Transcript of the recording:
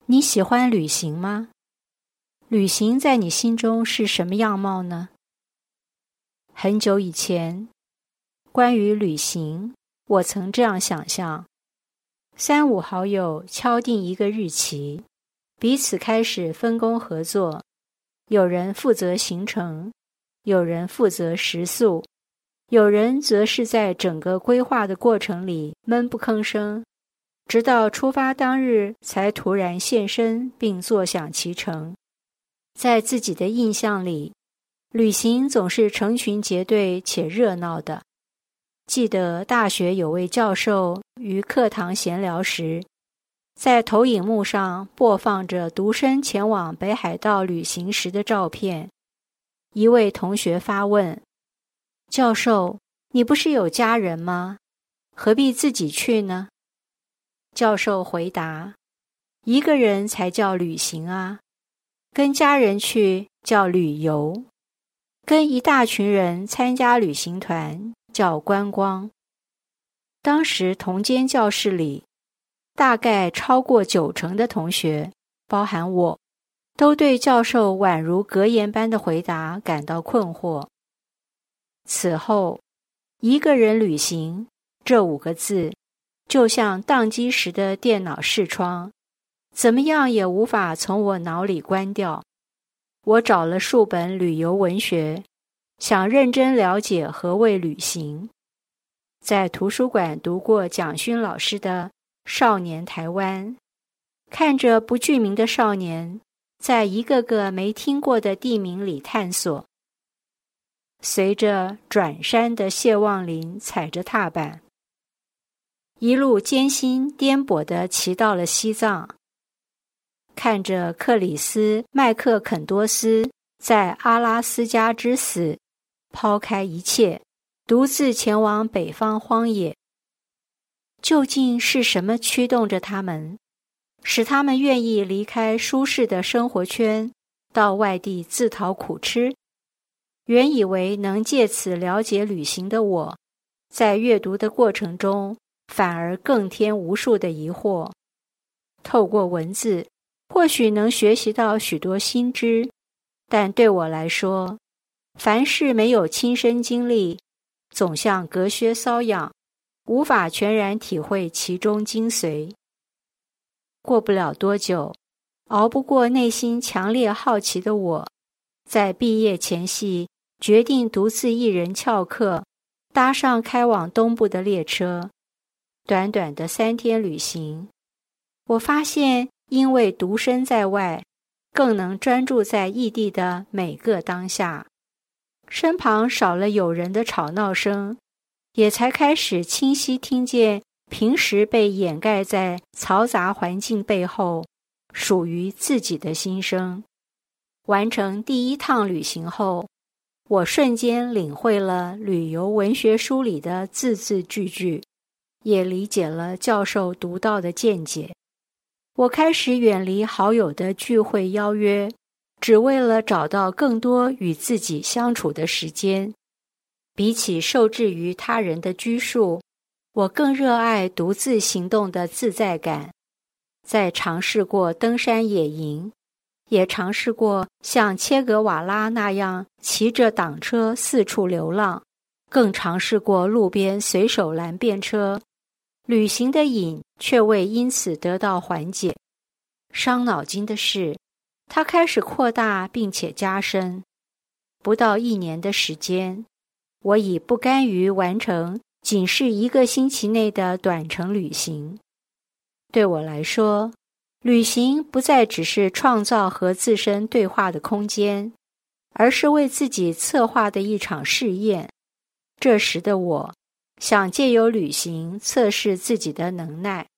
你喜欢旅行吗？旅行在你心中是什么样貌呢？很久以前，关于旅行，我曾这样想象：3、5好友敲定一个日期，彼此开始分工合作，有人负责行程，有人负责食宿，有人则是在整个规划的过程里闷不吭声，直到出发当日才突然现身并坐享其成。在自己的印象里，旅行总是成群结队且热闹的。记得大学有位教授于课堂闲聊时，在投影幕上播放着独身前往北海道旅行时的照片。一位同学发问：教授，你不是有家人吗？何必自己去呢？教授回答：一个人才叫旅行啊，跟家人去叫旅游，跟一大群人参加旅行团叫观光。当时同间教室里，大概超过90%的同学，包含我，都对教授宛如格言般的回答感到困惑。此后，一个人旅行这5个字就像宕机时的电脑视窗，怎么样也无法从我脑里关掉。我找了数本旅游文学，想认真了解何谓旅行。在图书馆读过蒋勋老师的《少年台湾》，看着不具名的少年在一个个没听过的地名里探索，随着转山的谢望林踩着踏板，一路艰辛颠簸地骑到了西藏，看着克里斯·麦克肯多斯在阿拉斯加之死，抛开一切，独自前往北方荒野。究竟是什么驱动着他们，使他们愿意离开舒适的生活圈，到外地自讨苦吃？原以为能借此了解旅行的我，在阅读的过程中反而更添无数的疑惑。透过文字，或许能学习到许多新知，但对我来说，凡事没有亲身经历，总像隔靴搔痒，无法全然体会其中精髓。过不了多久，熬不过内心强烈好奇的我，在毕业前夕决定独自一人翘课，搭上开往东部的列车。短短的3天旅行，我发现因为独身在外，更能专注在异地的每个当下。身旁少了有人的吵闹声，也才开始清晰听见平时被掩盖在嘈杂环境背后属于自己的心声。完成第1趟旅行后，我瞬间领会了旅游文学书里的字字句句，也理解了教授独到的见解。我开始远离好友的聚会邀约，只为了找到更多与自己相处的时间。比起受制于他人的拘束，我更热爱独自行动的自在感。在尝试过登山野营，也尝试过像切格瓦拉那样骑着挡车四处流浪，更尝试过路边随手拦便车。旅行的瘾却未因此得到缓解。伤脑筋的是，它开始扩大并且加深。不到1年的时间，我已不甘于完成仅是1个星期内的短程旅行。对我来说，旅行不再只是创造和自身对话的空间，而是为自己策划的一场试验。这时的我，想借由旅行测试自己的能耐。